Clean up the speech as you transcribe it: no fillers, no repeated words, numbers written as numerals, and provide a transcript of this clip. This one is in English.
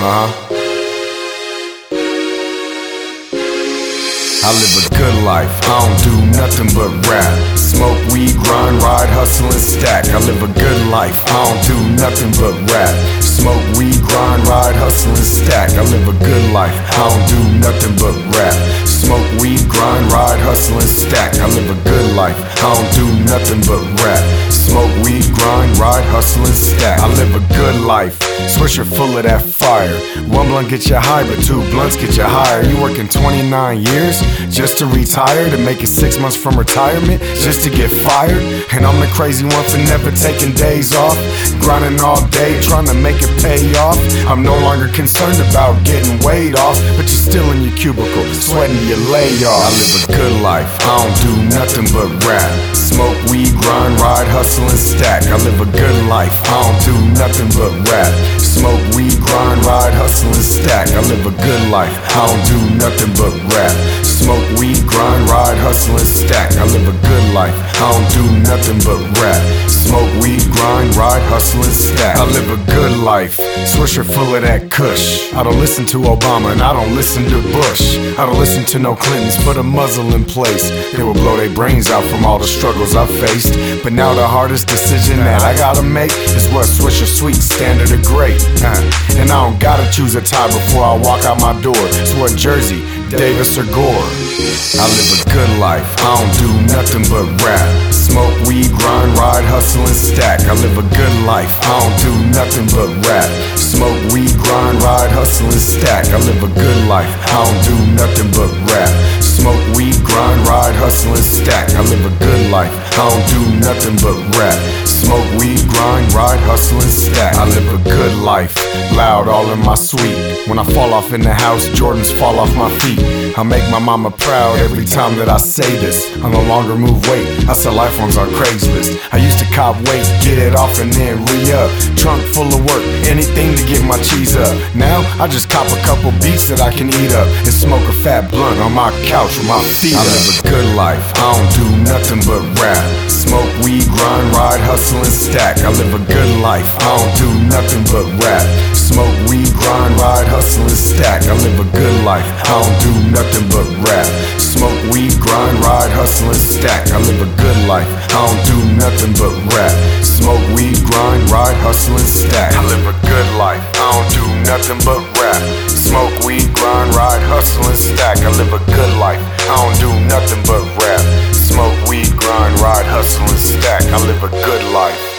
I live a good life, I don't do nothing but rap. Smoke weed, grind, ride, hustle, and stack. I live a good life, I don't do nothing but rap. Smoke weed, grind, ride, hustle, and stack. I live a good life, I don't do nothing but rap. Smoke weed, grind, ride, hustle, and stack. I live a good life, I don't do nothing but rap. Smoke weed, grind, ride, hustle, and stack. I live a good life, Swisher full of that fire. One blunt get you high, but two blunts get you higher. You working 29 years just to retire, to make it 6 months from retirement, just to get fired. And I'm the crazy one for never taking days off, grinding all day, trying to make it pay off. I'm no longer concerned about getting weighed off, but you're still in your cubicle, sweating your layoff. I live a good life, I don't do nothing but rap. Smoke weed, grind, ride, hustle, and stack. I live a good life, I don't do nothing but rap. Smoke weed, grind, ride, hustle, and stack. I live a good life, I don't do nothing but rap. Smoke weed, grind, ride, hustle, and stack. I live a good life, I don't do nothing but rap. Smoke weed, grind, ride, hustle, and stack. I live a good life, Swisher full of that kush. I don't listen to Obama and I don't listen to Bush. I don't listen to no Clintons, put a muzzle in place. They will blow their brains out from all the struggles I've faced. But now the hardest decision that I gotta make is what Swisher Sweet, standard or great. And I don't gotta choose a tie before I walk out my door. It's what Jersey, Davis, or Gore. I live a good life, I don't do nothing but rap. Smoke weed, grind, ride, hustle, and stack. I live a good life, I don't do nothing but rap. Smoke weed, grind, ride, hustle, and stack. I live a good life, I don't do nothing but rap. Smoke weed, grind, ride, hustle, and stack. I live a good life, I don't do nothing but rap. Smoke weed, grind, ride, hustle, and stack. I live a good life, loud all in my suite. When I fall off in the house, Jordans fall off my feet. I make my mama proud every time that I say this. I no longer move weight, I sell iPhones on Craigslist. I used to cop weight, get it off and then re-up. Trunk full of work, anything to get my cheese up. Now, I just cop a couple beats that I can eat up and smoke a fat blunt on my couch with my feet up. I live a good life, I don't do nothing but rap. Smoke weed, grind, ride, hustle, and stack. I live a good life, I don't do nothing but rap. Smoke weed, grind, ride, hustle, and stack. I live a good life, I don't do nothing but rap. Smoke weed, grind, ride, hustle, and stack. I live a good life, I don't do nothing but rap. Smoke weed, grind, ride, hustle, and stack. I live a good life, I don't do nothing but rap. Smoke weed, grind, ride, hustle, and stack. I live a good life, I don't do nothing but rap. Smoke weed, grind, ride, hustle, and stack. I live a good life.